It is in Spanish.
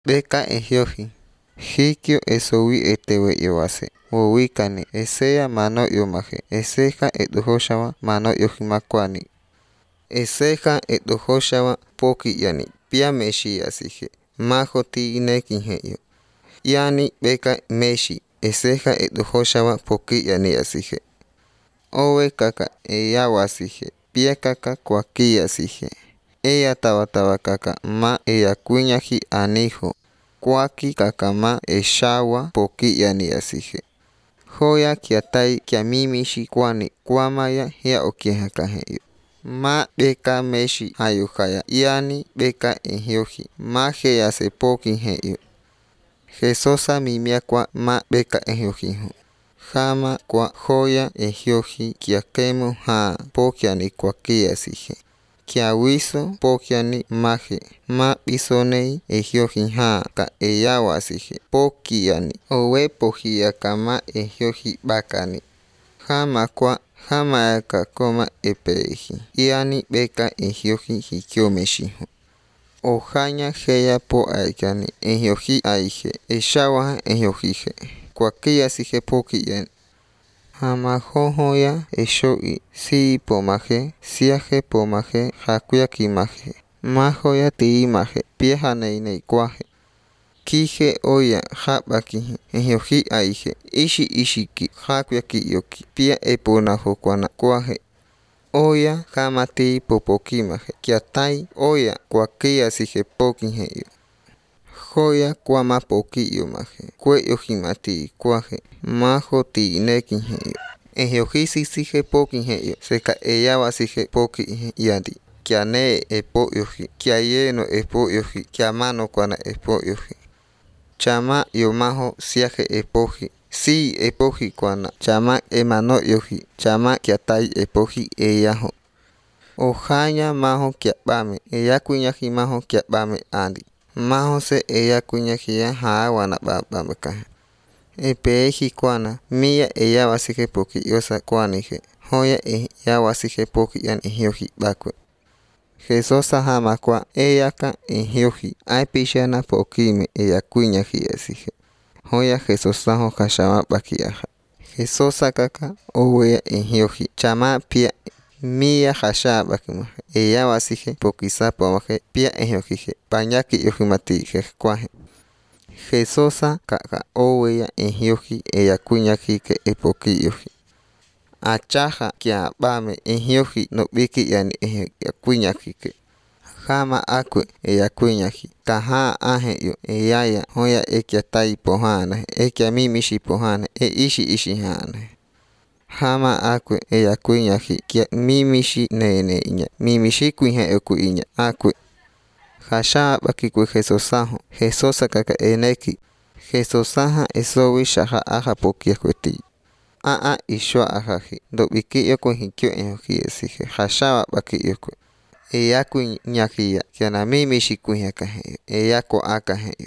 beka ehioji. Hikio esowi etewe iwase. Wowikani eseya mano yomaje. Eseja eduhoshawa mano yojimakwani. Eseja eduhoshawa poki yani. Pia meshi asije. Majoti inekinjeyo. Yani beka meshi. Eseja eduhoshawa poki yani asije. Owe kaka eyawasije. Pia kaka kwaki asije. Eya tawa kaka ma eya kuñaji anijo. Kwaki kaka ma eshawa poki yani asije. Hoya kiatai kiamimishi kwani kwamaya hia okihakaheyo. Ma beka meshi ayukaya yani beka ehioji. Ma heya se poki heyo. Jesosa mimia kwa ma beka ehiojihu. Jama kwa hoya ehioji kiakemu ha pokiani kwaki asije. Kiawiso pokiani maje. Ma bisonei ehioji ha ka eyawa asije. Pokiani owe pohia kama ehioji bakani. Jama kwa jama aka koma epeji. Yani beka ehioji hikiomeshihu. Ojaña heya po aikani ehioji aije. Eshawa ehiojije. Kwaki asije poki yani. Jama hoya eshoi si pomaje, siaje pomaje, hakuyaki maje. Mahoya ti maje, piejane inekwaje. Kije oya habaki ehioji aije. Ishiki hakuyaki yoki. Pia eponajo kwana kwaje. Oya kamati popokimaje. Kiatai oya kwaki asije poki heyo. Hoya kwama poki yomaje. Kwe yojimati kwaje. Majo ti inekinjeyo. Ehioji sisije poki heyo. Seka eyawa sije poki yadi. Kiane epo yoji. Kiayeno epo yoji. Kiamano kwana epo yoji. Chama yomajo siaje epoji. Si epoji kwana. Chama emano yoji. Chama kiatai epoji eyajo. Ojaña majo kiabame. Eya kuñaji majo kiabame andi. Majo se eya kuñaji ya hawana babamekaje. Epeji kwana. Mia eyawa sije poki yosa kwanije. Hoya eyawa sije poki yan ehioji bakwe. Jesosa jama kwa eyaka ehioji. Aipishana pokime eya kuñaji asije. Hoya Jesosa ho kashama bakiaja. Jesosa kaka oweya ehioji. Chama pia mia hasha bakimaje. Eyawa sije pokisa pomaje. Pia ehiojije. Pañaki yojimati kwaje. Jesosa kaka oweya ehioji eya kuñaji ke epoki yoji. Achaja kiabame ehioji no biki yani eya kuñaji ke. Jama akwe eya kuñaji. Taha aheyo eyaya hoya ekiatai pohana. Ekiamimishi pohana. Ishi hana. Jama akwe eya kuñaji. Kia mimishi nene iña. Mimishi kuinje eku iña. Akwe. Hasha bakikwe Jesosaho. Jesosa kaka eneki. Jesosaha esowi shaha aja poki yakweti. Ishwa ajaji. Do biki yoko hikyo ehioji esije. Hasha baki yoko. Eya kuñajiya. Kiana mimishi kuinjakaheyo. Eya ko akaheyo.